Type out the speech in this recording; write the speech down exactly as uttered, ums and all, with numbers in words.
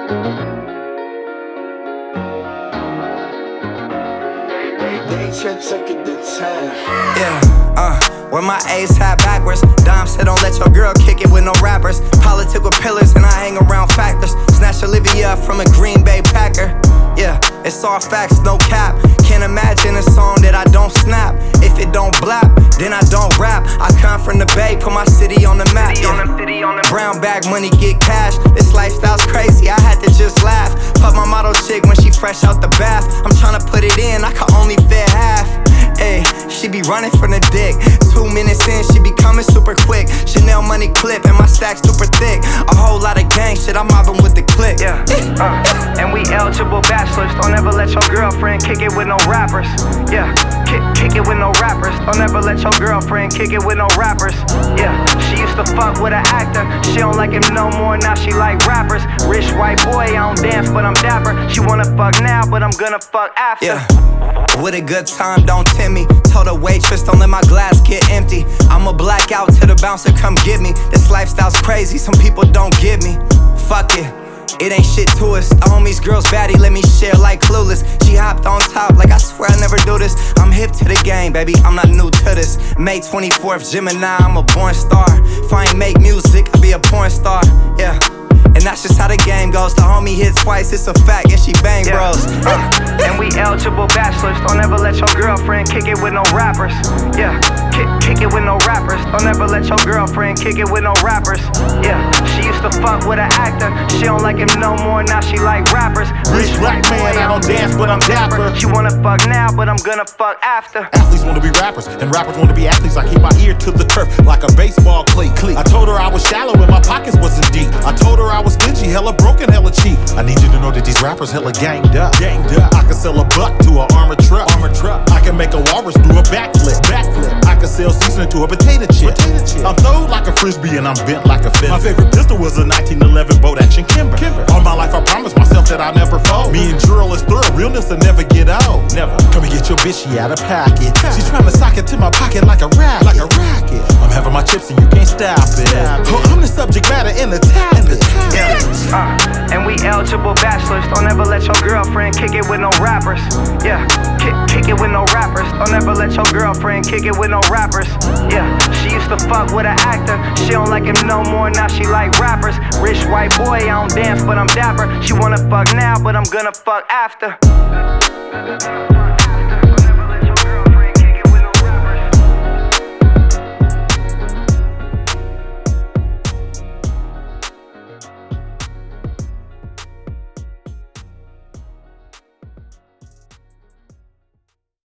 Yeah, uh, wear my A's hat backwards. Dom said don't let your girl kick it with no rappers. Politic with pillars and I hang around factors. Snatch Olivia from a Green Bay Packer. Yeah, it's all facts, no cap. Can't imagine a song that I don't snap. If it don't blap, then I don't rap. I come from the Bay, put my city on the map. Yeah. Brown bag money, get cash. This lifestyle's crazy, I had to just laugh. Fuck my model chick when she fresh out the bath. I'm tryna put it in, I can only fit half. Ayy, she be running from the dick. Two minutes in, she be coming super quick. Chanel money clip and my stack super thick. A whole lot of gang shit, I'm mobbing with the click. Yeah, uh, and we eligible bachelors. Don't ever let your girlfriend kick it with no rappers. Yeah, kick, kick it with no rappers. Don't ever let your girlfriend kick it with no rappers. Yeah, she used to fuck with an actor. She don't like him no more, now she like rappers. Rich white boy, I don't dance, but I'm dapper. She wanna fuck now, but I'm gonna fuck after. Yeah. With a good time, don't tempt me. Told the waitress, don't let my glass get empty. I'ma black out till the bouncer come get me. This lifestyle's crazy, some people don't get me. Fuck it, it ain't shit to us. The homies girl's baddie, let me share like Clueless. She hopped on top like I swear I never do this. I'm hip to the game, baby, I'm not new to this. May twenty-fourth, Gemini, I'm a born star. If I ain't make music, I'll be a porn star, yeah. And that's just how the game goes. The homie hit twice, it's a fact, yeah, she bang bros. Uh, and we eligible bachelors. Don't ever let your girlfriend kick it with no rappers. Yeah, kick, kick it with no rappers. Don't ever let your girlfriend kick it with no rappers. Yeah, she used to fuck with an actor. She don't like him no more, now she like rappers. Rich black man, I don't dance, but I'm dapper. She wanna fuck now, but I'm gonna fuck after. Athletes wanna be rappers, and rappers wanna be athletes. I keep my ear to the turf like a baseball cleat. I told her I was shallow and my pockets wasn't deep. I told her I was stingy, hella broken, hella cheap. I need you to know that these rappers hella ganged up. Ganged up. I can sell a buck to an armored truck. Armored truck. I can make a walrus do a backflip. Backflip. I can sell seasoning to a potato chip. Potato chip. I'm throwed like a frisbee and I'm bent like a fence. My favorite pistol was a nineteen eleven boat action Kimber. Kimber. All my life I promised myself that I never fold. Me and Jurl is thorough, realness will never get old. Never. Come and get your bitch, she out of pocket. She's trying to sock it to my pocket like a racket. Like a racket. I'm having my chips and you can't stop it. Stop it. Oh, I'm the subject matter in the topic. Yeah. Uh, and we eligible bachelors. Don't ever let your girlfriend kick it with no rappers. Yeah, kick, kick it with no rappers. Don't ever let your girlfriend kick it with no rappers. Yeah, she used to fuck with an actor. She don't like him no more, now she like rappers. Rich white boy, I don't dance, but I'm dapper. She wanna fuck now, but I'm gonna fuck after.